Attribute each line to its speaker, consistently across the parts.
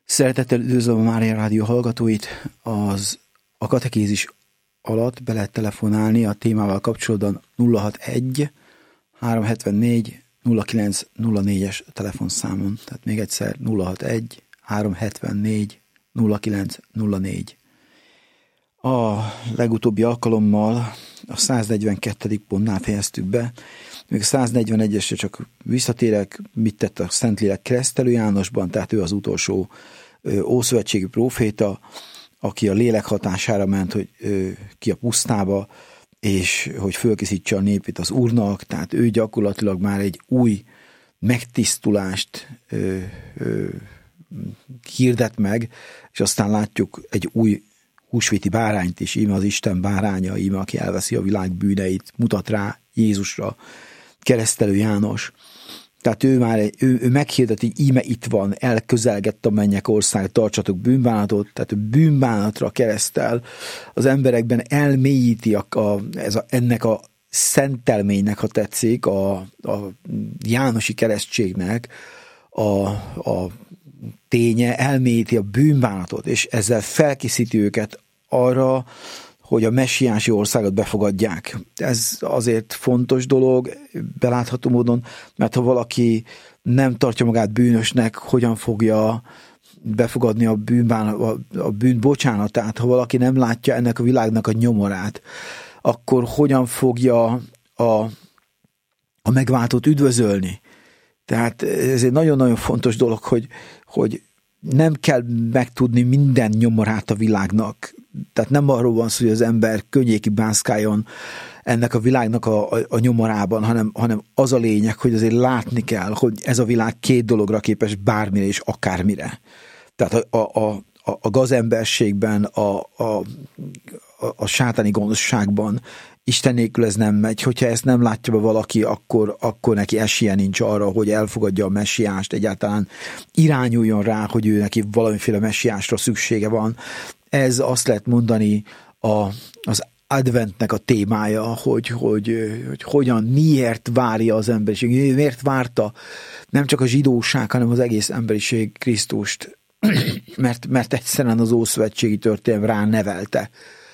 Speaker 1: Szeretettel üdvözlöm a Mária Rádió hallgatóit. A katekézis alatt be lehet telefonálni a témával kapcsolatban 061 374 0904-es telefonszámon. Tehát még egyszer 061 374 0904. A legutóbbi alkalommal a 142. pontnál fejeztük be. Még a 141-esre csak visszatérek, mit tett a Szentlélek Keresztelő Jánosban, tehát ő az utolsó ószövetségi próféta, aki a lélek hatására ment, hogy ki a pusztába, és hogy fölkészítse a népét az Úrnak, tehát ő gyakorlatilag már egy új megtisztulást hirdet meg, és aztán látjuk egy új húsvéti bárányt is, íme az Isten báránya, íme aki elveszi a világ bűneit, mutat rá Jézusra, Keresztelő János. Tehát ő meghirdeti, íme itt van, elközelgett a mennyek ország, tartsatok bűnbánatot, tehát ő bűnbánatra keresztel, az emberekben elmélyíti ennek a szentelménynek, ha tetszik, a jánosi keresztségnek a ténye, elmélyíti a bűnbánatot, és ezzel felkészíti őket arra, hogy a messiási országot befogadják. Ez azért fontos dolog, belátható módon, mert ha valaki nem tartja magát bűnösnek, hogyan fogja befogadni a bűn bocsánatát, ha valaki nem látja ennek a világnak a nyomorát, akkor hogyan fogja a megváltót üdvözölni. Tehát ez egy nagyon-nagyon fontos dolog, hogy nem kell megtudni minden nyomorát a világnak. Tehát nem arról van szó, hogy az ember könnyékig mászkáljon ennek a világnak a nyomorában, hanem az a lényeg, hogy azért látni kell, hogy ez a világ két dologra képes, bármire és akármire. Tehát a gazemberségben, a sátáni gonoszságban Isten nélkül ez nem megy. Hogyha ezt nem látja be valaki, akkor neki esélye nincs arra, hogy elfogadja a messiást, egyáltalán irányuljon rá, hogy ő neki valamiféle messiásra szüksége van. Ez azt lehet mondani az adventnek a témája, hogy hogyan, miért várja az emberiség, miért várta nem csak a zsidóság, hanem az egész emberiség Krisztust, mert egyszerűen az ószövetségi történelem ránevelte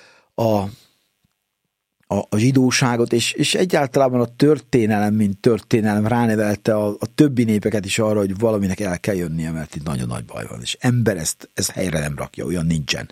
Speaker 1: a zsidóságot, és egyáltalán a történelem, mint történelem ránevelte a többi népeket is arra, hogy valaminek el kell jönnie, mert itt nagyon nagy baj van, és ember ezt helyre nem rakja, olyan nincsen.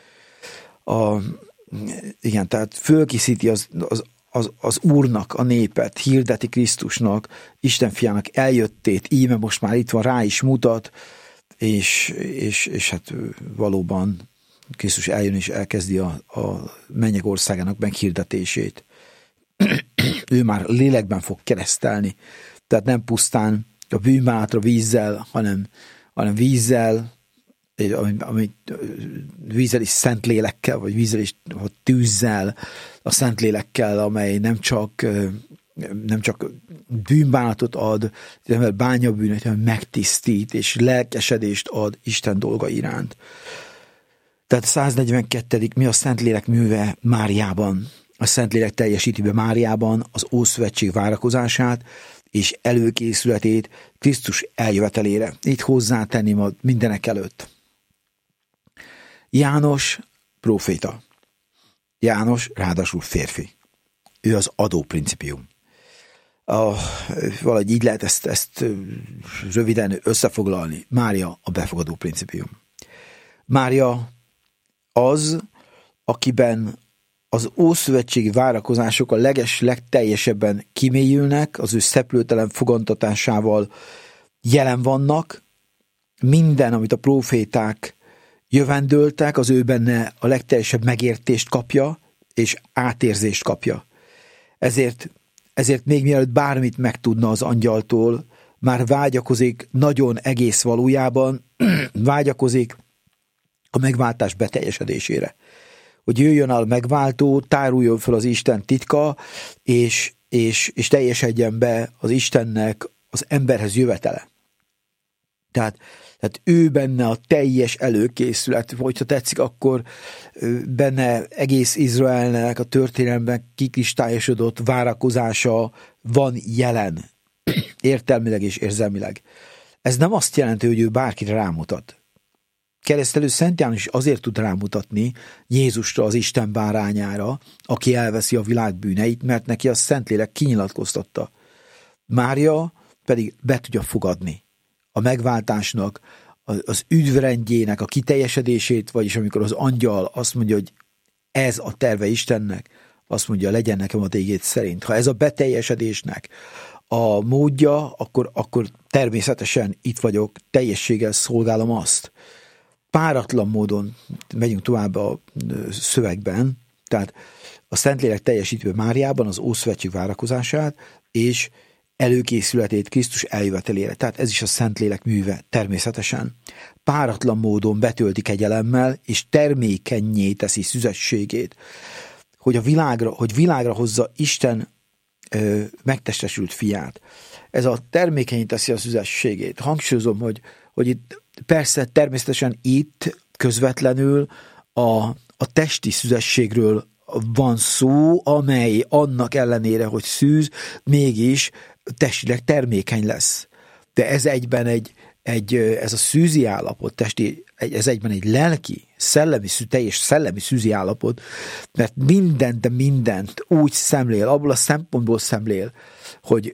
Speaker 1: Igen, tehát fölkészíti az Úrnak a népet, hirdeti Krisztusnak, Isten fiának eljöttét, íme most már itt van, rá is mutat, és hát valóban Krisztus eljön és elkezdi a mennyek országának meghirdetését. Ő már lélekben fog keresztelni, tehát nem pusztán a bűnbánatra vízzel, hanem vízzel, vízzel és Szentlélekkel, vagy vízzel és tűzzel, a Szentlélekkel, amely nem csak bűnbánatot ad, hanem bánja bűnöt, hanem megtisztít, és lelkesedést ad Isten dolga iránt. Tehát 142. mi a Szentlélek műve Máriában? A Szentlélek teljesíti be Máriában az Ószövetség várakozását és előkészületét Krisztus eljövetelére. Itt hozzátenném mindenek előtt. János próféta. János ráadásul férfi. Ő az adóprincipium. Valahogy így lehet ezt röviden összefoglalni. Mária a befogadó principium. Mária az, akiben az ószövetségi várakozások a legteljesebben kimélyülnek, az ő szeplőtelen fogantatásával jelen vannak, minden, amit a próféták jövendöltek, az ő benne a legteljesebb megértést kapja, és átérzést kapja. Ezért még mielőtt bármit megtudna az angyaltól, már vágyakozik nagyon egész valójában, vágyakozik a megváltás beteljesedésére. Hogy jöjjön el megváltó, táruljon fel az Isten titka, és teljesedjen be az Istennek az emberhez jövetele. Tehát ő benne a teljes előkészület, hogyha tetszik, akkor benne egész Izraelnek a történelemben kikristályosodott várakozása van jelen, értelmileg és érzelmileg. Ez nem azt jelenti, hogy ő bárkire rámutat. keresztelő Szent János is azért tud rámutatni Jézusra, az Isten bárányára, aki elveszi a világ bűneit, mert neki a Szentlélek kinyilatkoztatta. Mária pedig be tudja fogadni a megváltásnak, az üdvrendjének a kiteljesedését, vagyis amikor az angyal azt mondja, hogy ez a terve Istennek, azt mondja, legyen nekem a téged szerint. Ha ez a beteljesedésnek a módja, akkor természetesen itt vagyok, teljességgel szolgálom azt. Páratlan módon megyünk tovább a szövegben, tehát a Szentlélek teljesítve Máriában az Ószövetség várakozását, és előkészületét Krisztus eljövetelére. Tehát ez is a Szentlélek műve, természetesen. Páratlan módon betölti kegyelemmel, és termékennyé teszi szüzességét, hogy világra hozza Isten megtestesült fiát. Ez a termékenyé teszi a szüzességét. Hangsúlyozom, hogy itt persze természetesen itt közvetlenül a testi szüzességről van szó, amely annak ellenére, hogy szűz, mégis testileg termékeny lesz. De ez egyben ez a szűzi állapot, testi, ez egyben egy lelki, teljes szellemi szűzi állapot, mert mindent úgy szemlél, abból a szempontból szemlél, hogy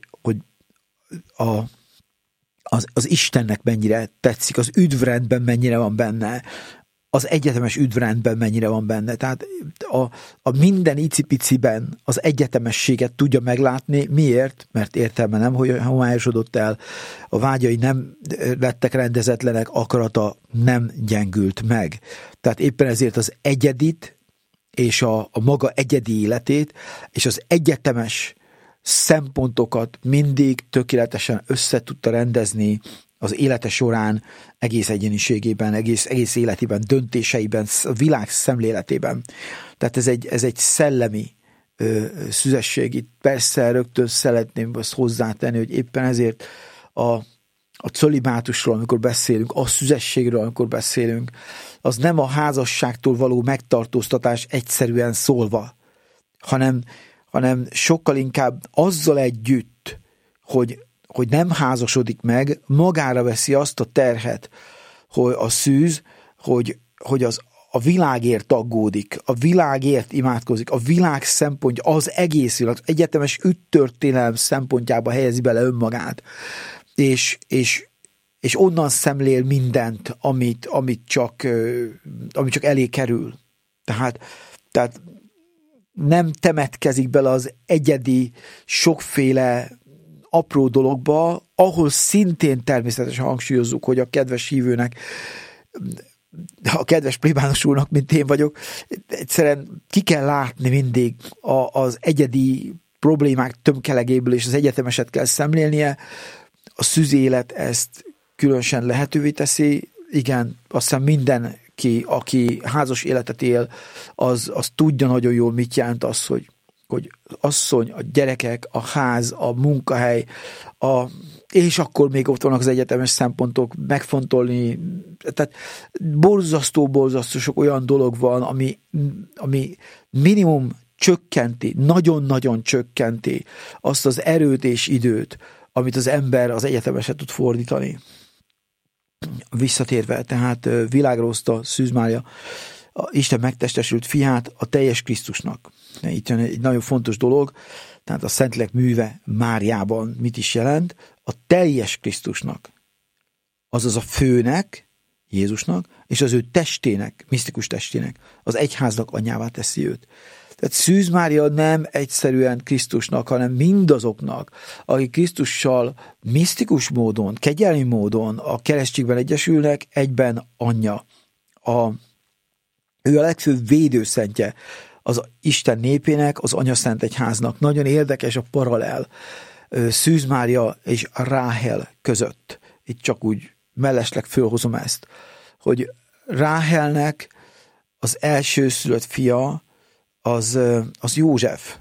Speaker 1: az Istennek mennyire tetszik, az üdvrendben mennyire van benne, az egyetemes üdvrendben mennyire van benne. Tehát a minden icipiciben az egyetemességet tudja meglátni. Miért? Mert értelme nem homályosodott el, a vágyai nem lettek rendezetlenek, akarata nem gyengült meg. Tehát éppen ezért az egyedit és a maga egyedi életét és az egyetemes szempontokat mindig tökéletesen össze tudta rendezni az élete során, egész egyéniségében, egész életében, döntéseiben, a világ szemléletében. Tehát ez egy szellemi szüzesség. Itt persze rögtön szeretném azt hozzátenni, hogy éppen ezért a cölibátusról, amikor beszélünk, a szüzességről, amikor beszélünk, az nem a házasságtól való megtartóztatás egyszerűen szólva, hanem sokkal inkább azzal együtt, hogy nem házasodik meg, magára veszi azt a terhet, hogy a szűz, hogy a világért aggódik, a világért imádkozik, a világ szempontja, az egész világ, az egyetemes üttörténelem szempontjába helyezi bele önmagát, és onnan szemlél mindent, amit csak elé kerül. Tehát nem temetkezik bele az egyedi, sokféle apró dologba, ahol szintén természetesen hangsúlyozzuk, hogy a kedves hívőnek, a kedves plébános úrnak, mint én vagyok, egyszerűen ki kell látni mindig az egyedi problémák tömkelegéből, és az egyetemeset kell szemlélnie. A szűzi élet ezt különösen lehetővé teszi. Igen, azt hiszem mindenki, aki házas életet él, az tudja nagyon jól, mit jelent az, hogy asszony, a gyerekek, a ház, a munkahely, és akkor még ott vannak az egyetemes szempontok, megfontolni, tehát borzasztó sok olyan dolog van, ami minimum csökkenti, nagyon-nagyon csökkenti azt az erőt és időt, amit az ember az egyetemeset tud fordítani. Visszatérve, tehát világra hozta Szűz Mária Isten megtestesült fiát a teljes Krisztusnak. Itt jön egy nagyon fontos dolog, tehát a Szentlélek műve Máriában mit is jelent? A teljes Krisztusnak, azaz a főnek, Jézusnak, és az ő testének, misztikus testének, az egyháznak anyjává teszi őt. Tehát Szűz Mária nem egyszerűen Krisztusnak, hanem mindazoknak, akik Krisztussal misztikus módon, kegyelmi módon a keresztségben egyesülnek, egyben anyja. Ő a legfőbb védőszentje az Isten népének, az anyaszent egyháznak. Nagyon érdekes a paralel Szűz Mária és Ráhel között. Itt csak úgy mellesleg fölhozom ezt, hogy Ráhelnek az elsőszülött fia az József.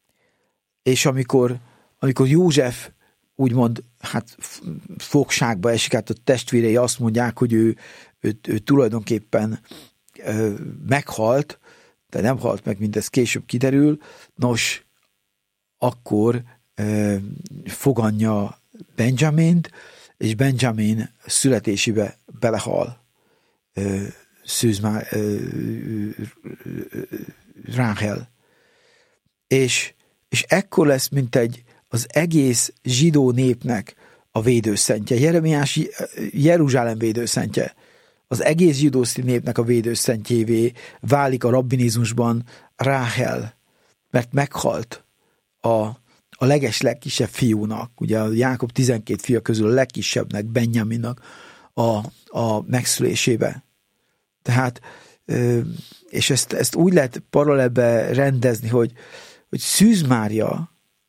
Speaker 1: És amikor József úgymond fogságba esik, hát a testvérei azt mondják, hogy ő tulajdonképpen meghalt, de nem halt meg, mindez később kiderül. Nos, akkor fogadja Benjamint, és Benjamin születésébe belehal. Ráhel. És ekkor lesz, mint az egész zsidó népnek a védőszentje. Jeremiás Jeruzsálem védőszentje. Az egész zsidó népnek a védőszentjévé válik a rabbinizmusban Ráhel, mert meghalt a legkisebb fiúnak, ugye a Jákob 12 fia közül a legkisebbnek, Benjaminnak a megszülésébe. Tehát, és ezt úgy lehet paralelbe rendezni, hogy Szűz Mária,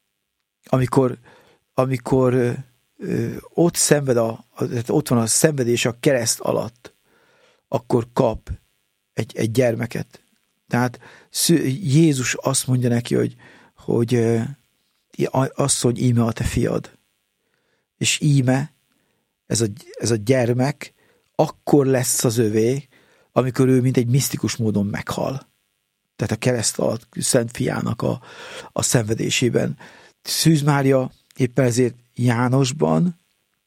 Speaker 1: amikor ott szenved ott van a szenvedés a kereszt alatt, akkor kap egy gyermeket. Tehát Jézus azt mondja neki, hogy asszony, íme a te fiad. És íme, ez a gyermek akkor lesz az övé, amikor ő mint egy misztikus módon meghal. Tehát a kereszt alatt Szent Fiának a szenvedésében. Szűz Mária éppen ezért Jánosban,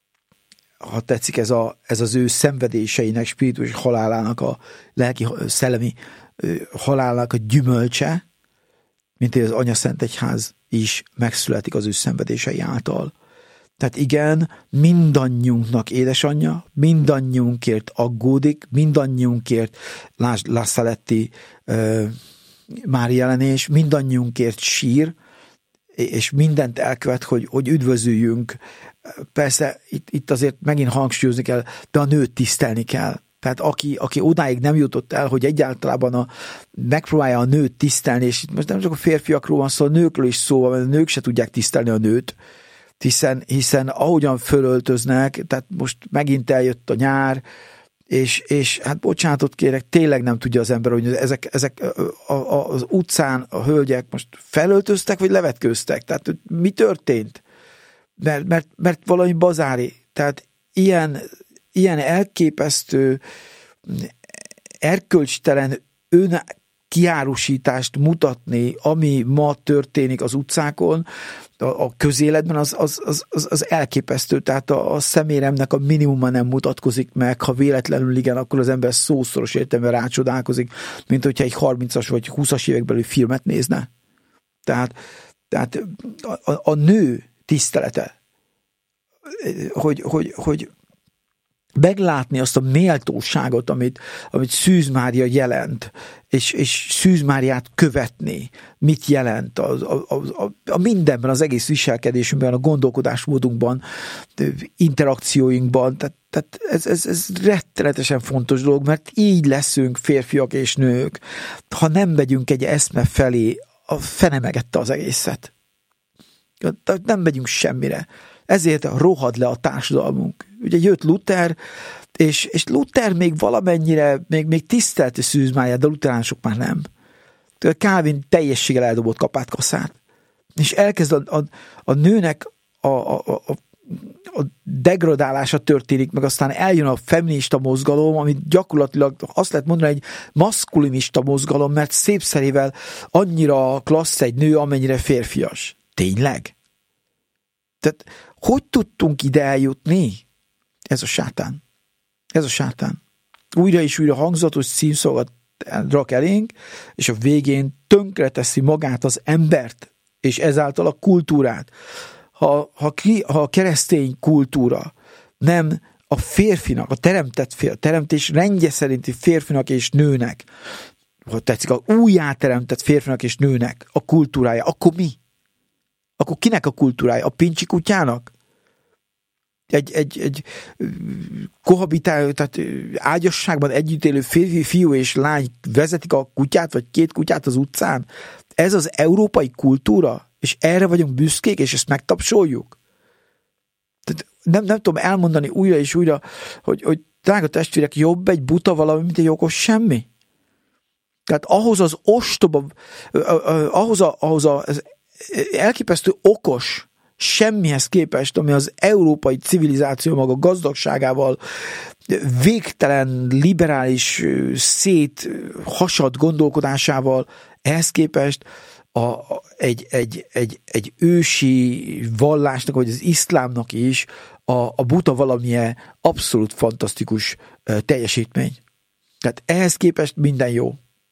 Speaker 1: ha tetszik, ez az ő szenvedéseinek, spirituális halálának, a lelki, szellemi halálának a gyümölcse, mint az Anyaszent Egyház is megszületik az ő szenvedései által. Tehát igen, mindannyiunknak édesanyja, mindannyiunkért aggódik, mindannyiunkért, lásd La Saletti Mária jelenés, mindannyiunkért sír, és mindent elkövet, hogy üdvözüljünk. Persze itt azért megint hangsúlyozni kell, de a nőt tisztelni kell. Tehát aki odáig nem jutott el, hogy egyáltalán megpróbálja a nőt tisztelni, és itt most nem csak a férfiakról van szó, a nőkről is szó van, mert a nők se tudják tisztelni a nőt, hiszen ahogyan fölöltöznek, tehát most megint eljött a nyár, és hát bocsánatot kérek, tényleg nem tudja az ember, hogy ezek az utcán a hölgyek most felöltöztek, vagy levetkőztek. Tehát mi történt? Mert valami bazári. Tehát ilyen elképesztő, erkölcstelen önkiárusítást mutatni, ami ma történik az utcákon, a közéletben, az elképesztő. Tehát a szeméremnek a minimuma nem mutatkozik meg, ha véletlenül igen, akkor az ember szószoros értelemben rácsodálkozik, mint hogyha egy 30-as vagy 20-as évekbeli filmet nézne. Tehát a nő tisztelete, hogy meglátni azt a méltóságot, amit Szűz Mária jelent, és Szűz Máriát követni, mit jelent a mindenben, az egész viselkedésünkben, a gondolkodásmódunkban, interakcióinkban. Tehát ez rettenetesen fontos dolog, mert így leszünk férfiak és nők. Ha nem megyünk egy eszme felé, a fene megette az egészet. Nem megyünk semmire. Ezért rohad le a társadalmunk. Ugye jött Luther, és Luther még valamennyire, még tisztelte Szűz Máriát, de luteránsok már nem. Calvin teljességgel eldobott kapátkasszát. És elkezd a nőnek a degradálása történik, meg aztán eljön a feminista mozgalom, amit gyakorlatilag azt lehet mondani, egy maszkulinista mozgalom, mert szépszerével annyira klassz egy nő, amennyire férfias. Tényleg? Tehát hogy tudtunk ide eljutni? Ez a sátán. Ez a sátán. Újra és újra hangzatos címszókat rak elénk, és a végén tönkreteszi magát az embert, és ezáltal a kultúrát. Ha a keresztény kultúra nem a férfinak, a teremtés rendje szerinti férfinak és nőnek, ha tetszik, a újjáteremtett férfinak és nőnek a kultúrája, akkor mi? Akkor kinek a kultúrája? A pincsi kutyának? Egy kohabitáló, tehát ágyasságban együtt élő férfi, fiú és lány vezetik a kutyát, vagy két kutyát az utcán? Ez az európai kultúra? És erre vagyunk büszkék, és ezt megtapsoljuk? Tehát nem tudom elmondani újra és újra, hogy drága testvérek, jobb egy buta valami, mint egy okos semmi. Tehát ahhoz az ostoba, ahhoz az elképesztő okos semmihez képest, ami az európai civilizáció maga gazdagságával, végtelen, liberális, széthasad gondolkodásával, ehhez képest egy ősi vallásnak, vagy az iszlámnak is a buta valamilyen abszolút fantasztikus teljesítmény. Tehát ehhez képest minden jó.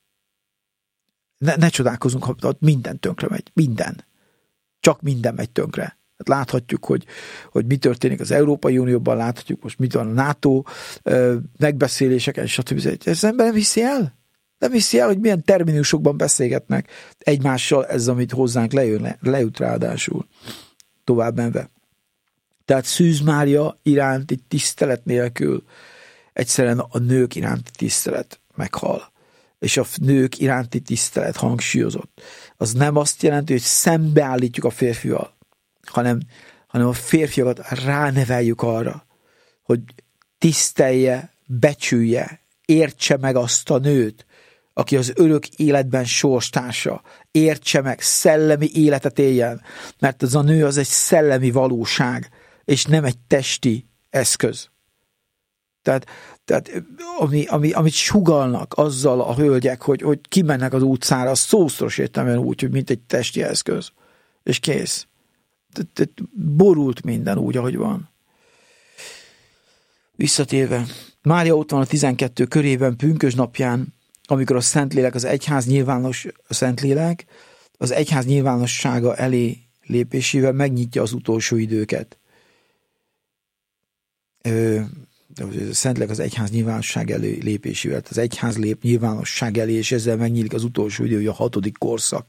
Speaker 1: Ne csodálkozunk, ha minden tönkre megy. Minden. Csak minden megy tönkre. Hát láthatjuk, hogy mi történik az Európai Unióban, láthatjuk most mit van a NATO megbeszéléseken, stb. Ez ember nem hiszi el? Nem hiszi el, hogy milyen terminusokban beszélgetnek egymással, ez, amit hozzánk lejut ráadásul. Tovább menve. Tehát Szűz Mária iránti tisztelet nélkül egyszerűen a nők iránti tisztelet meghal. És a nők iránti tisztelet hangsúlyozott. Az nem azt jelenti, hogy szembeállítjuk a férfival, hanem a férfiakat ráneveljük arra, hogy tisztelje, becsülje, értse meg azt a nőt, aki az örök életben sorstársa, értse meg, szellemi életet éljen, mert az a nő az egy szellemi valóság, és nem egy testi eszköz. Tehát amit sugallnak azzal a hölgyek, hogy kimennek az utcára, az szószoros értelemben úgy, hogy mint egy testi eszköz. És kész. Borult minden úgy, ahogy van. Visszatérve, Mária ott van a 12 körében pünkösdnapján, amikor a Szentlélek, az egyház nyilvános Szentlélek, az egyház nyilvánossága elé lépésével megnyitja az utolsó időket. Szentlélek az egyház nyilvánosság elé lépésével, az egyház lép nyilvánosság elé, és ezzel megnyílik az utolsó idő, a 6. korszak.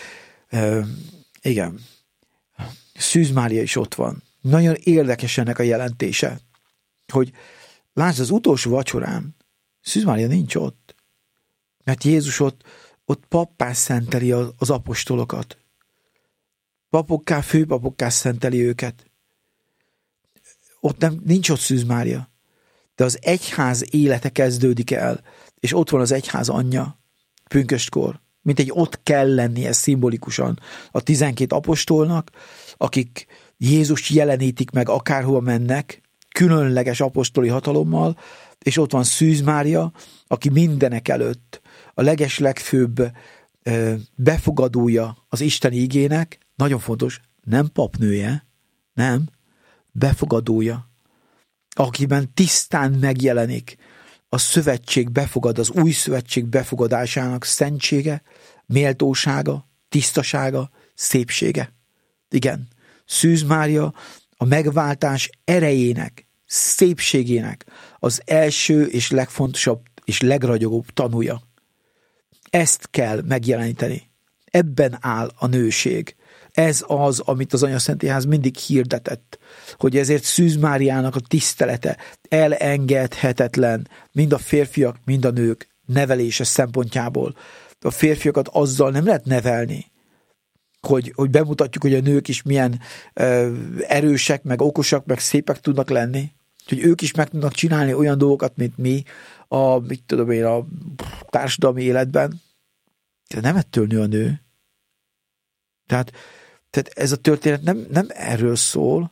Speaker 1: Igen. Szűz Mária is ott van. Nagyon érdekes ennek a jelentése, hogy lásd, az utolsó vacsorán Szűz Mária nincs ott, mert Jézus ott pappá szenteli az apostolokat. Papokká, főpapokká szenteli őket. Ott nincs ott Szűz Mária, de az egyház élete kezdődik el, és ott van az egyház anyja pünköstkor, mint egy ott kell lennie szimbolikusan a 12 apostolnak, akik Jézust jelenítik meg, akárhova mennek, különleges apostoli hatalommal, és ott van Szűz Mária, aki mindenek előtt a legeslegfőbb befogadója az isteni igének, nagyon fontos, nem papnője, nem, befogadója, akiben tisztán megjelenik a szövetség befogad, az új szövetség befogadásának szentsége, méltósága, tisztasága, szépsége. Igen, Szűz Mária a megváltás erejének, szépségének az első és legfontosabb és legragyogóbb tanúja. Ezt kell megjeleníteni. Ebben áll a nőség. Ez az, amit az Anyaszentegyház mindig hirdetett, hogy ezért Szűz Máriának a tisztelete elengedhetetlen mind a férfiak, mind a nők nevelése szempontjából. A férfiakat azzal nem lehet nevelni, hogy bemutatjuk, hogy a nők is milyen erősek, meg okosak, meg szépek tudnak lenni, hogy ők is meg tudnak csinálni olyan dolgokat, mint mi a társadalmi életben. De nem ettől nő a nő. Tehát ez a történet nem erről szól.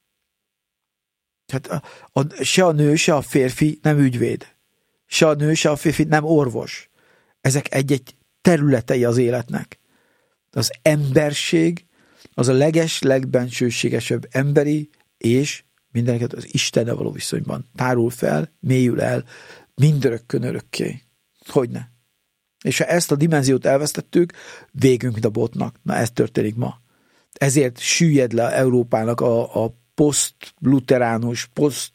Speaker 1: Tehát se a nő, se a férfi nem ügyvéd. Se a nő, se a férfi nem orvos. Ezek egy-egy területei az életnek. Az emberség az a legbensőségesebb emberi és mindeneket az Istennel való viszonyban tárul fel, mélyül el mindörökkön örökké. Hogyne? És ha ezt a dimenziót elvesztettük, végünk, mint a botnak. Na, ez történik ma. Ezért süllyed le Európának a poszt-luteránus,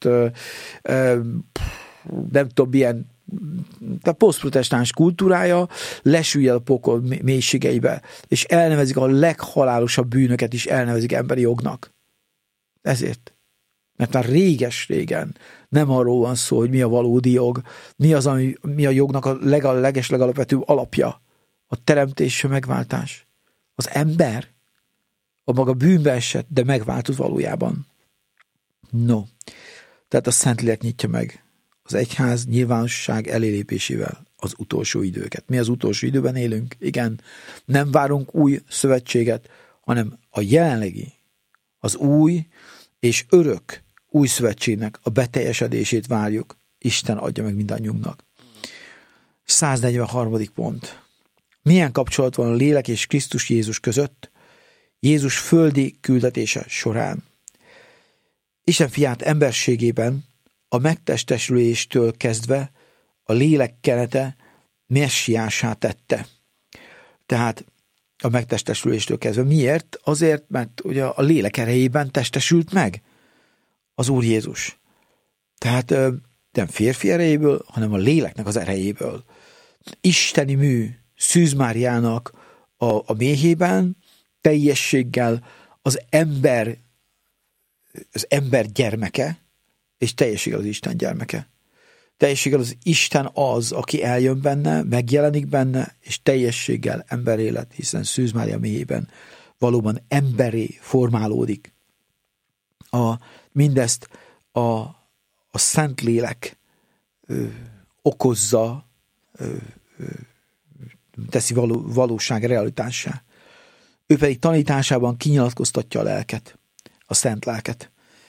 Speaker 1: nem tudom, ilyen a posztprotestáns kultúrája lesüllyed a pokol mélységeibe, és elnevezik a leghalálosabb bűnöket is, elnevezik emberi jognak. Ezért. Mert már régen nem arról van szó, hogy mi a valódi jog, mi a jognak a legalapvetőbb alapja. A teremtés és a megváltás. Az ember a maga bűnbe esett, de megváltozott valójában. No. Tehát a Szentlélek nyitja meg az egyház nyilvánosság elélépésével az utolsó időket. Mi az utolsó időben élünk? Igen, nem várunk új szövetséget, hanem a jelenlegi, az új és örök új szövetségnek a beteljesedését várjuk. Isten adja meg mindannyiunknak. 143. pont. Milyen kapcsolat van a lélek és Krisztus Jézus között Jézus földi küldetése során? Isten fiát emberségében a megtestesüléstől kezdve a lélek kenete messiássá tette. Tehát a megtestesüléstől kezdve. Miért? Azért, mert ugye a lélek erejében testesült meg az Úr Jézus. Tehát nem férfi erejéből, hanem a léleknek az erejéből. Isteni mű Szűz Máriának a méhében teljességgel az ember gyermeke, és teljességgel az Isten gyermeke. Teljességgel az Isten az, aki eljön benne, megjelenik benne, és teljességgel emberélet, hiszen Szűz Mária méhében valóban emberré formálódik. Mindezt a Szentlélek okozza, teszi valóság realitássá. Ő pedig tanításában kinyilatkoztatja a lelket, a szent lelket.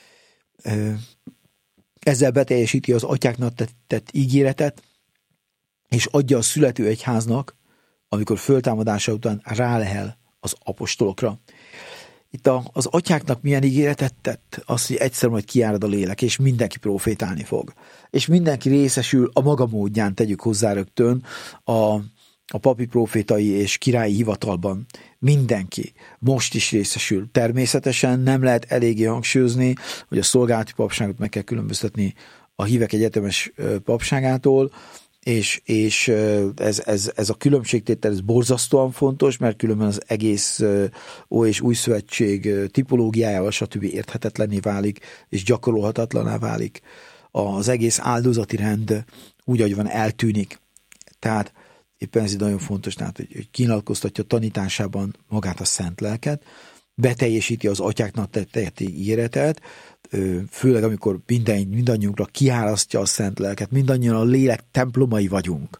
Speaker 1: Ezzel beteljesíti az atyáknak tett ígéretet, és adja a születő egyháznak, amikor föltámadása után rálehel az apostolokra. Itt az atyáknak milyen ígéretet tett? Az, hogy egyszer majd kiárad a lélek, és mindenki profétálni fog. És mindenki részesül a maga módján, tegyük hozzá rögtön, a papi profétai és királyi hivatalban. Mindenki most is részesül. Természetesen nem lehet eléggé hangsúlyozni, hogy a szolgálati papságot meg kell különböztetni a hívek egyetemes papságától, és ez a különbségtétel ez borzasztóan fontos, mert különben az egész Ó és Új Szövetség tipológiájával stb. Érthetetlenné válik, és gyakorolhatatlaná válik. Az egész áldozati rend úgy, ahogy van, eltűnik. Tehát éppen ez nagyon fontos, tehát, hogy kinyilatkoztatja tanításában magát a szent lelket, beteljesíti az atyáknak tett ígéretet, főleg amikor mindannyiunkra kiárasztja a szent lelket, mindannyian a lélek templomai vagyunk.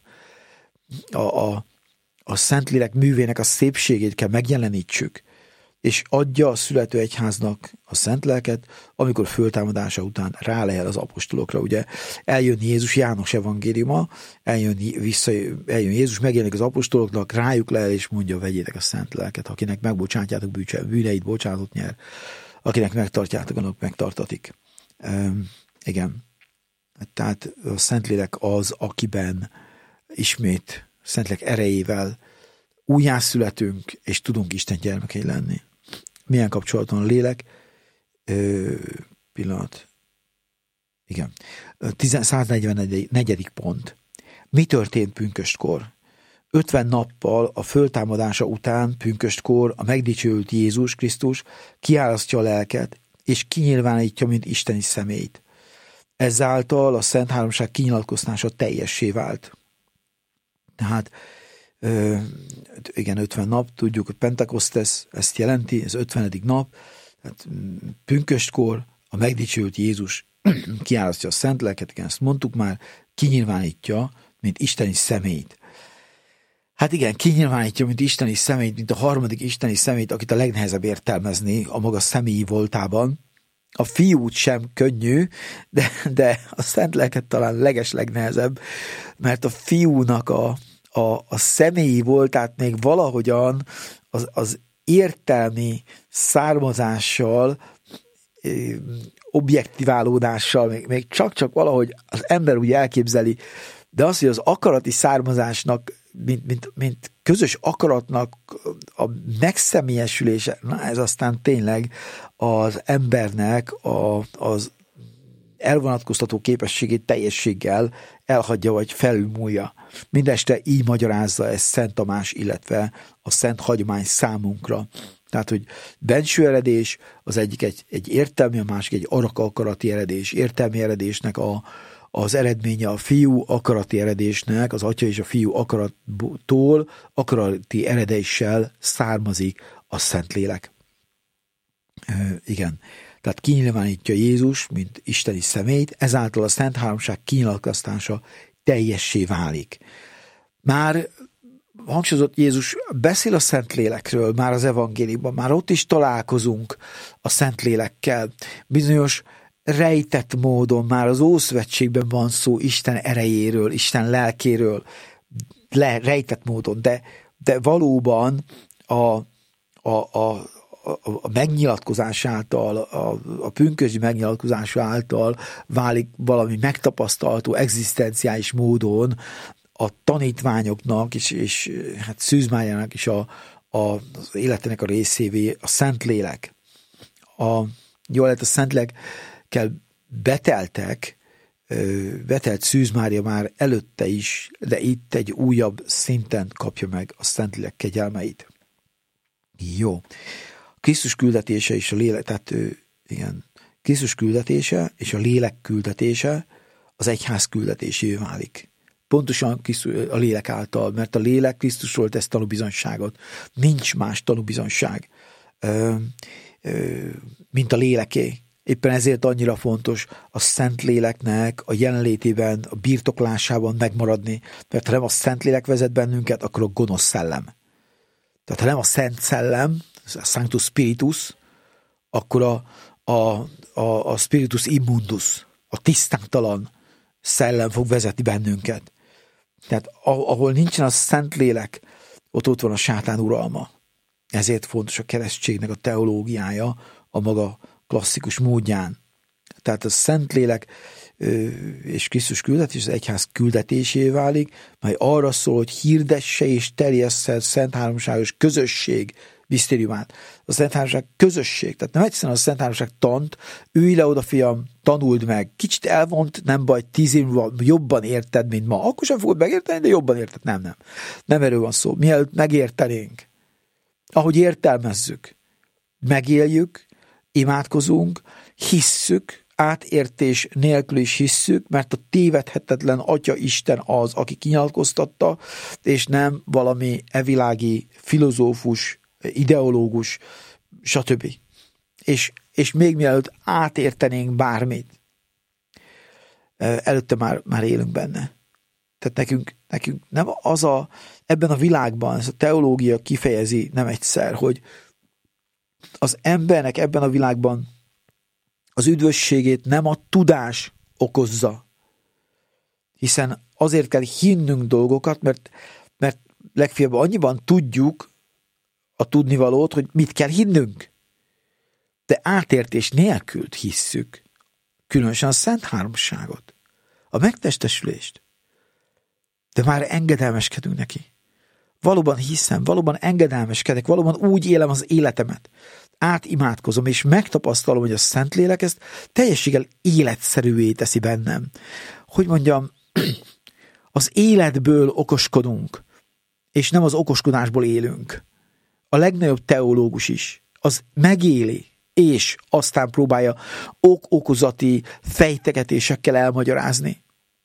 Speaker 1: A szent lélek művének a szépségét kell megjelenítsük, és adja a születő egyháznak a szent lelket, amikor föltámadása után rálehel az apostolokra. Ugye eljön Jézus, János evangéliuma, eljön Jézus, megjelenik az apostoloknak, rájuk lehel, és mondja, vegyétek a szent lelket, akinek megbocsátjátok bűneit, bocsánatot nyer, akinek megtartjátok, annak megtartatik. Igen. Tehát a Szentlélek az, akiben ismét Szentlélek erejével újjászületünk, és tudunk Isten gyermekei lenni. Milyen kapcsolaton a lélek? Pillanat. Igen. 144. pont. Mi történt pünköstkor? 50 nappal a föltámadása után pünköstkor a megdicsőült Jézus Krisztus kiárasztja a lelket, és kinyilvánítja, mint isteni személyt. Ezáltal a Szent Háromság kinyilatkoztása teljessé vált. Tehát igen, 50 nap, tudjuk, hogy Pentekosztesz ezt jelenti, ez 50. nap, tehát pünköstkor a megdicsőült Jézus kiárasztja a szent lelket, igen, ezt mondtuk már, kinyilvánítja, mint isteni személyt. Hát igen, kinyilvánítja, mint isteni személyt, mint a harmadik isteni személyt, akit a legnehezebb értelmezni a maga személyi voltában. A fiút sem könnyű, de a szent lelket talán legnehezebb, mert a fiúnak a személyi voltát még valahogyan az értelmi származással, objektiválódással, még csak valahogy az ember úgy elképzeli, de az, hogy az akarati származásnak, mint közös akaratnak a megszemélyesülése, na ez aztán tényleg az embernek az elvonatkoztató képességét teljességgel elhagyja, vagy felülmúlja. Mindeste így magyarázza ezt Szent Tamás, illetve a Szent Hagyomány számunkra. Tehát, hogy benső eredés, az egyik egy értelmi, a másik egy akarati eredés. Értelmi eredésnek az eredménye a fiú akarati eredésnek, az atya és a fiú akarattól, akarati eredéssel származik a Szentlélek. Igen. Tehát kinyilvánítja Jézus, mint isteni személyt, ezáltal a Szent Háromság kinyilatkoztása teljessé válik. Már hangsúlyozott Jézus beszél a Szentlélekről, már az evangéliumban, már ott is találkozunk a Szentlélekkel. Bizonyos rejtett módon már az Ószövetségben van szó Isten erejéről, Isten lelkéről, rejtett módon, de valóban a megnyilatkozás által, a pünkösdi megnyilatkozás által válik valami megtapasztalható egzisztenciális módon a tanítványoknak és hát Szűz is az életének a részévé a Szentlélek. Jól lehet, a Szentlélekkel betelt Szűz Mária már előtte is, de itt egy újabb szinten kapja meg a Szentlélek kegyelmeit. Jó. Krisztus küldetése és a lélek, tehát igen, Krisztus küldetése és a lélek küldetése az egyház küldetésévé válik. Pontosan a lélek által, mert a lélek Krisztusról tesz tanúbizonyságot. Nincs más tanúbizonyság, mint a léleké. Éppen ezért annyira fontos a Szentléleknek a jelenlétében, a birtoklásában megmaradni, mert ha nem a Szentlélek vezet bennünket, akkor a gonosz szellem. Tehát ha nem a Szent Szellem, a Sanctus Spiritus, akkor a Spiritus Immundus, a tisztátalan szellem fog vezetni bennünket. Tehát ahol nincsen a Szentlélek, ott van a sátán uralma. Ezért fontos a keresztségnek a teológiája a maga klasszikus módján. Tehát a Szentlélek és Krisztus küldetés az egyház küldetésévé válik, mely arra szól, hogy hirdesse és terjessze a Szent Háromságos közösség misztériumát. A Szent Háromság közösség, tehát nem egyszerűen a Szent Háromság tant, ülj le oda, fiam, tanuld meg. Kicsit elvont, nem baj, 10 év múlva jobban érted, mint ma. Akkor sem fogod megérteni, de jobban érted. Nem. Nem erről van szó. Mielőtt megértenénk, ahogy értelmezzük, megéljük, imádkozunk, hisszük, átértés nélkül is hisszük, mert a tévedhetetlen Atya Isten az, aki kinyilatkoztatta, és nem valami evilági filozófus, ideológus, stb. És még mielőtt átértenénk bármit, előtte már élünk benne. Tehát nekünk nem ebben a világban, ez a teológia kifejezi nem egyszer, hogy az embernek ebben a világban az üdvösségét nem a tudás okozza, hiszen azért kell hinnünk dolgokat, mert legfeljebb annyiban tudjuk a tudnivalót, hogy mit kell hinnünk. De átértés nélkül hisszük, különösen a Szent Háromságot, a megtestesülést. De már engedelmeskedünk neki. Valóban hiszem, valóban engedelmeskedek, valóban úgy élem az életemet. Átimádkozom, és megtapasztalom, hogy a Szentlélek ezt teljességgel életszerűvé teszi bennem. Hogy mondjam, az életből okoskodunk, és nem az okoskodásból élünk. A legnagyobb teológus is, az megéli, és aztán próbálja okozati fejtegetésekkel elmagyarázni.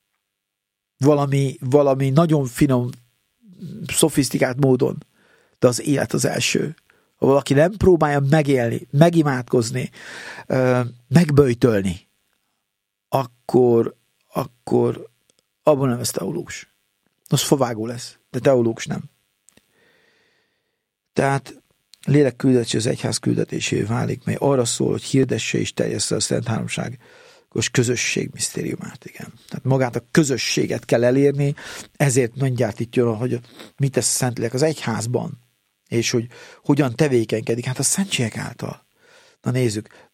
Speaker 1: Valami nagyon finom, szofisztikált módon, de az élet az első. Ha valaki nem próbálja megélni, megimádkozni, megböjtölni, akkor abban nem lesz teológus. Az favágó lesz, de teológus nem. Tehát lélek küldetés az egyház küldetésévé válik, mely arra szól, hogy hirdesse és terjessze a Szent Háromságos közösség misztériumát. Igen. Tehát magát a közösséget kell elérni, ezért mindjárt itt jön, hogy mit tesz a Szentlélek az egyházban, és hogy hogyan tevékenykedik. Hát a szentségek által. Na nézzük.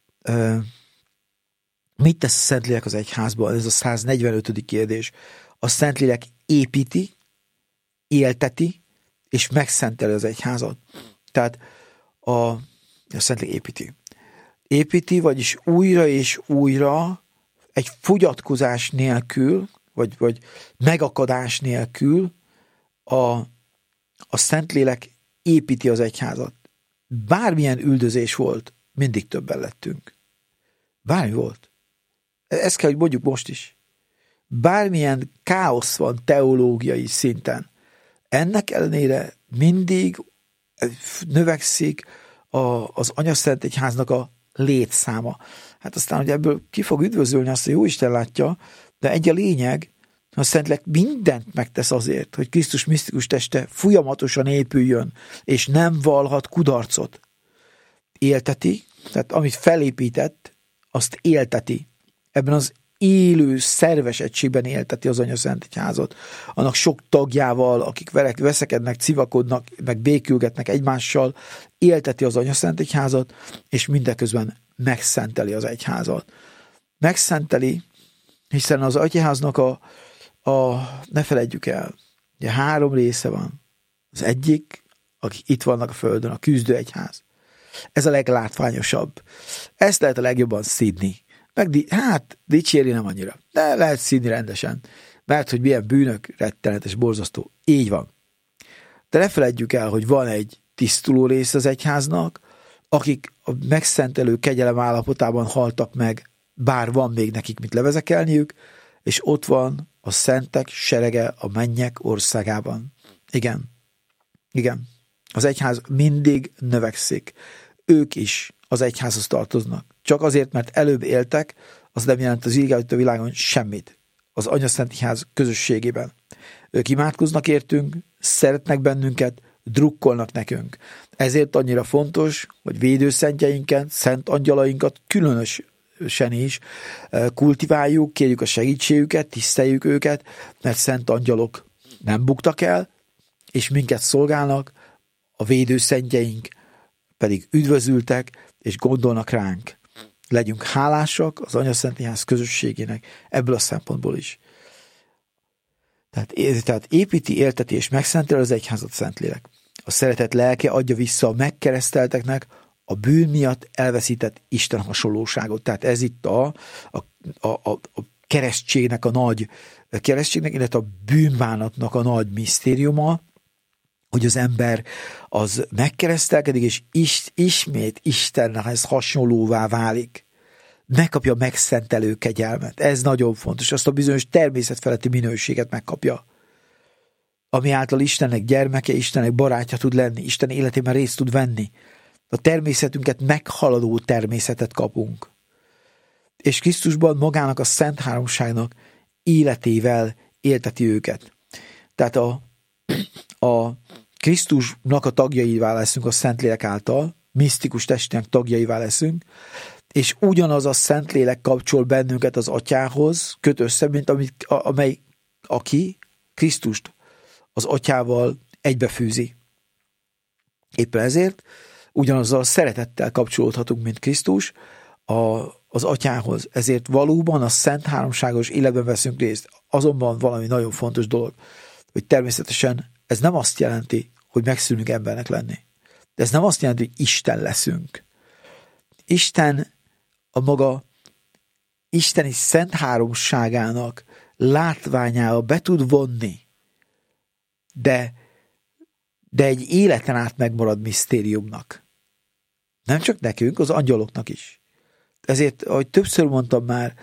Speaker 1: Mit tesz a Szentlélek az egyházban? Ez a 145. kérdés. A Szentlélek építi, élteti, és megszenteli az egyházat. Tehát a Szentlélek építi. Építi, vagyis újra és újra egy fogyatkozás nélkül, vagy megakadás nélkül a Szentlélek építi az egyházat. Bármilyen üldözés volt, mindig többen lettünk. Bármi volt. Ezt kell, hogy mondjuk most is. Bármilyen káosz van teológiai szinten, ennek ellenére mindig növekszik az Anyaszent Egyháznak a létszáma. Hát aztán, hogy ebből ki fog üdvözölni, azt a Jóisten látja, de egy a lényeg, a Szentlélek mindent megtesz azért, hogy Krisztus misztikus teste folyamatosan épüljön, és nem vallhat kudarcot. Élteti, tehát amit felépített, azt élteti. Ebben az élő, szerves egységben élteti az Anya Szent Egyházat. Annak sok tagjával, akik veszekednek, civakodnak, meg békülgetnek egymással, élteti az Anya Szent Egyházat, és mindeközben megszenteli az egyházat. Megszenteli, hiszen az egyháznak ne feledjük el, ugye 3 része van. Az egyik, akik itt vannak a földön, a küzdő egyház. Ez a leglátványosabb. Ezt lehet a legjobban szídni. Dicsérni nem annyira, de lehet szídni rendesen. Mert hogy milyen bűnök, rettenetes, borzasztó. Így van. De ne feledjük el, hogy van egy tisztuló rész az egyháznak, akik a megszentelő kegyelem állapotában haltak meg, bár van még nekik mit levezekelniük, és ott van a szentek serege a mennyek országában. Igen. Az egyház mindig növekszik. Ők is az egyházhoz tartoznak. Csak azért, mert előbb éltek, az nem jelent az igaz a világon semmit. Az Anya Szent Egyház közösségében. Ők imádkoznak értünk, szeretnek bennünket, drukkolnak nekünk. Ezért annyira fontos, hogy védőszentjeinket, szent angyalainkat különösen is kultiváljuk, kérjük a segítségüket, tiszteljük őket, mert szent angyalok nem buktak el, és minket szolgálnak, a védőszentjeink pedig üdvözültek, és gondolnak ránk. Legyünk hálásak az Anya Szent Egyház közösségének ebből a szempontból is. Tehát építi, élteti és megszentel az egyházat Szentlélek. A szeretet lelke adja vissza a megkeresztelteknek a bűn miatt elveszített Isten hasonlóságot. Tehát ez itt a keresztségnek illetve a bűnbánatnak a nagy misztériuma, hogy az ember az megkeresztelkedik, és ismét Istenhez hasonlóvá válik. Megkapja a megszentelő kegyelmet. Ez nagyon fontos. Azt a bizonyos természetfeletti minőséget megkapja. Ami által Istennek gyermeke, Istennek barátja tud lenni, Isten életében részt tud venni. A természetünket meghaladó természetet kapunk. És Krisztusban magának a Szent Háromságnak életével élteti őket. Tehát a Krisztusnak a tagjaivá leszünk a Szentlélek által, misztikus testének tagjaivá leszünk, és ugyanaz a Szentlélek kapcsol bennünket az Atyához, köt össze, mint aki Krisztust az Atyával egybefűzi. Éppen ezért ugyanazzal a szeretettel kapcsolódhatunk, mint Krisztus az Atyához. Ezért valóban a Szent Háromságos életben veszünk részt. Azonban valami nagyon fontos dolog, hogy természetesen ez nem azt jelenti, hogy megszűnünk embernek lenni. De ez nem azt jelenti, hogy Isten leszünk. Isten a maga isteni Szent Háromságának látványába be tud vonni, de egy életen át megmarad misztériumnak. Nem csak nekünk, az angyaloknak is. Ezért, ahogy többször mondtam már,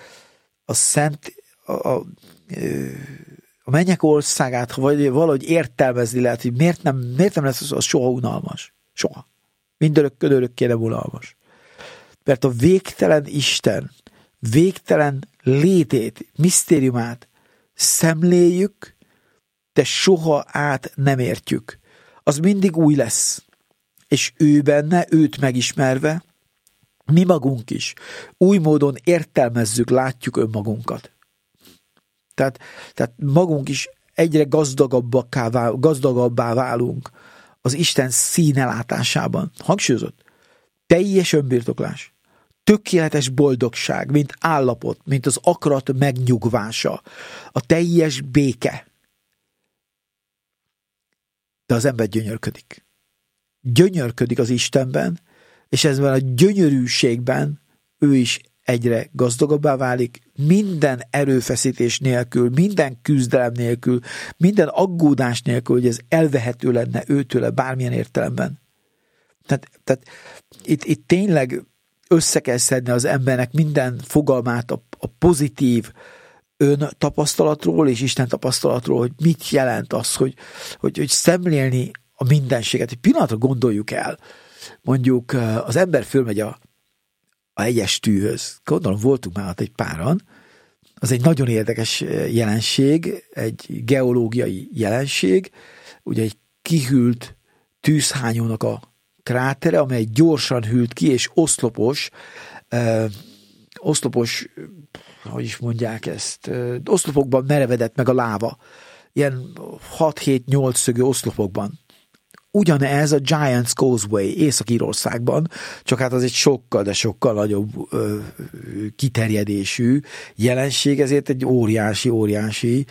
Speaker 1: a mennyek országát, ha valahogy értelmezni lehet, hogy miért nem lesz az soha unalmas. Soha. Mindörökkön nem unalmas. Mert a végtelen Isten, végtelen létét, misztériumát szemléljük, de soha át nem értjük. Az mindig új lesz. És ő benne, őt megismerve, mi magunk is új módon értelmezzük, látjuk önmagunkat. Tehát magunk is egyre gazdagabbá válunk az Isten színelátásában. Hangsúlyozott, teljes önbirtoklás, tökéletes boldogság, mint állapot, mint az akarat megnyugvása, a teljes béke. De az ember gyönyörködik. Gyönyörködik az Istenben, és ezben a gyönyörűségben ő is egyre gazdagabbá válik, minden erőfeszítés nélkül, minden küzdelem nélkül, minden aggódás nélkül, hogy ez elvehető lenne őtőle bármilyen értelemben. Tehát itt tényleg össze kell szedni az embernek minden fogalmát a pozitív öntapasztalatról és Isten tapasztalatról, hogy mit jelent az, hogy szemlélni a mindenséget. Egy pillanatra gondoljuk el, mondjuk az ember fölmegy a hegyes tűhöz. Gondolom, voltunk már ott egy páran. Az egy nagyon érdekes jelenség, egy geológiai jelenség, ugye egy kihűlt tűzhányónak a krátere, amely gyorsan hűlt ki, és oszlopos hogy is mondják ezt, oszlopokban merevedett meg a láva. Ilyen 6-7-8 szögű oszlopokban. Ugyanez a Giant's Causeway Észak-Írországban, csak hát az egy sokkal, de sokkal nagyobb kiterjedésű jelenség, ezért egy óriási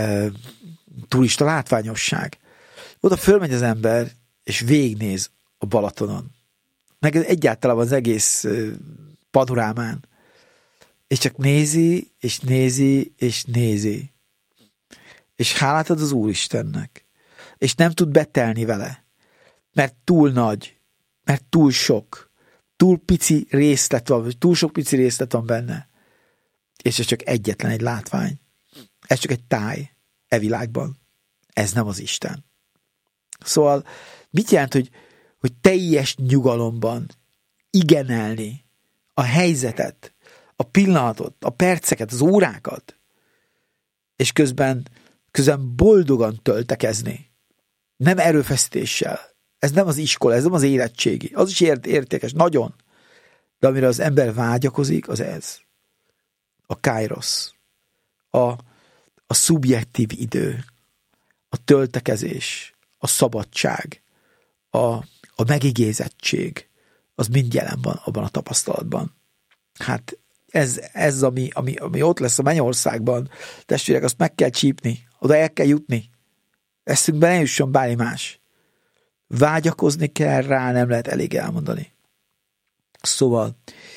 Speaker 1: turista látványosság. Oda fölmegy az ember, és végignéz a Balatonon. Meg egyáltalán az egész panorámán. És csak nézi, és nézi, és nézi. És hálát ad az Úristennek. És nem tud betelni vele. Mert túl nagy, mert túl sok, túl pici részlet van, vagy túl sok pici részlet van benne. És ez csak egyetlen egy látvány. Ez csak egy táj e világban. Ez nem az Isten. Szóval mit jelent, hogy teljes nyugalomban igenelni a helyzetet, a pillanatot, a perceket, az órákat, és közben boldogan töltekezni. Nem erőfeszítéssel. Ez nem az iskola, ez nem az érettségi. Az is értékes, nagyon. De amire az ember vágyakozik, az ez. A kairos. A szubjektív idő. A töltekezés. A szabadság. A megigézettség. Az mind jelen van abban a tapasztalatban. Hát ez ami ott lesz a Mennyországban, testvérek, azt meg kell csípni. Oda el kell jutni. Eszünkbe ne jusson bármi más. Vágyakozni kell rá, nem lehet elég elmondani. Szóval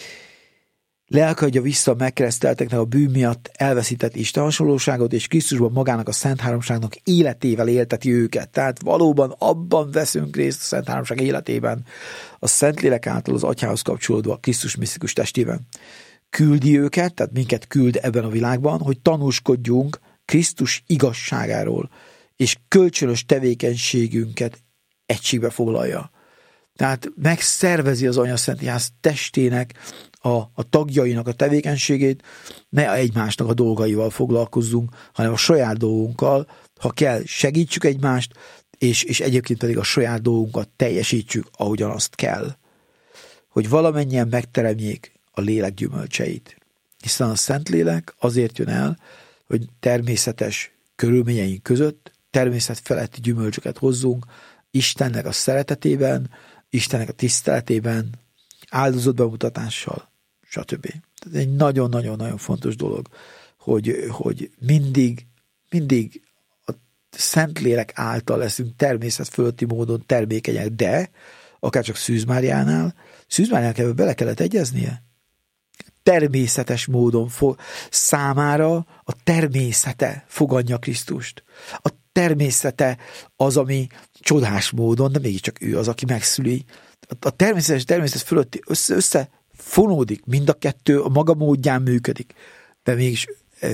Speaker 1: lelke adja vissza a megkeresztelteknek a bűn miatt elveszített Isten hasonlóságot, és Krisztusban magának a Szent Háromságnak életével élteti őket. Tehát valóban abban veszünk részt a Szent Háromság életében, a Szentlélek által az Atyához kapcsolódva a Krisztus misztikus testében. Küldi őket, tehát minket küld ebben a világban, hogy tanúskodjunk Krisztus igazságáról, és kölcsönös tevékenységünket egységbe foglalja. Tehát megszervezi az Anyaszentház testének, a tagjainak a tevékenységét, ne egymásnak a dolgaival foglalkozzunk, hanem a saját dolgunkkal, ha kell, segítsük egymást, és egyébként pedig a saját dolgunkat teljesítsük, ahogyan azt kell. Hogy valamennyien megteremjék a lélek gyümölcseit. Hiszen a Szentlélek azért jön el, hogy természetes körülményeink között természet feletti gyümölcsöket hozzunk, Istennek a szeretetében, Istennek a tiszteletében, áldozott bemutatással, stb. Ez egy nagyon-nagyon-nagyon fontos dolog, hogy mindig a Szentlélek által leszünk természet fölötti módon termékenyek, de akár csak Szűz Máriánál ebbe bele kellett egyeznie. Természetes módon számára a természete fogadja Krisztust. A természete az, ami csodás módon, de mégiscsak ő az, aki megszüli. A természet fölötti összefonódik, mind a kettő a maga módján működik, de mégis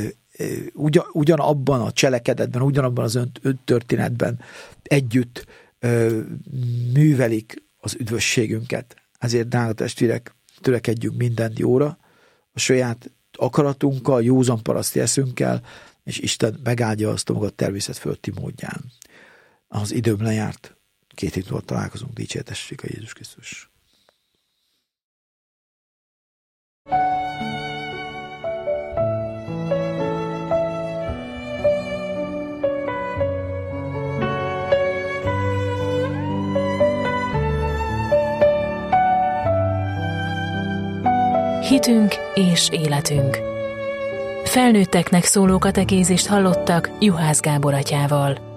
Speaker 1: ugyanabban a cselekedetben, ugyanabban az öntörténetben együtt művelik az üdvösségünket. Ezért, drága testvérek, törekedjünk minden jóra, a saját akaratunkkal, józan paraszti eszünkkel, és Isten megáldja azt a maga természet fölötti módján. Az időm lejárt, 2 hét múlva találkozunk, dicsértessék a Jézus Krisztus.
Speaker 2: Hitünk és életünk. Felnőtteknek szóló katekézist hallottak Juhász Gábor atyával.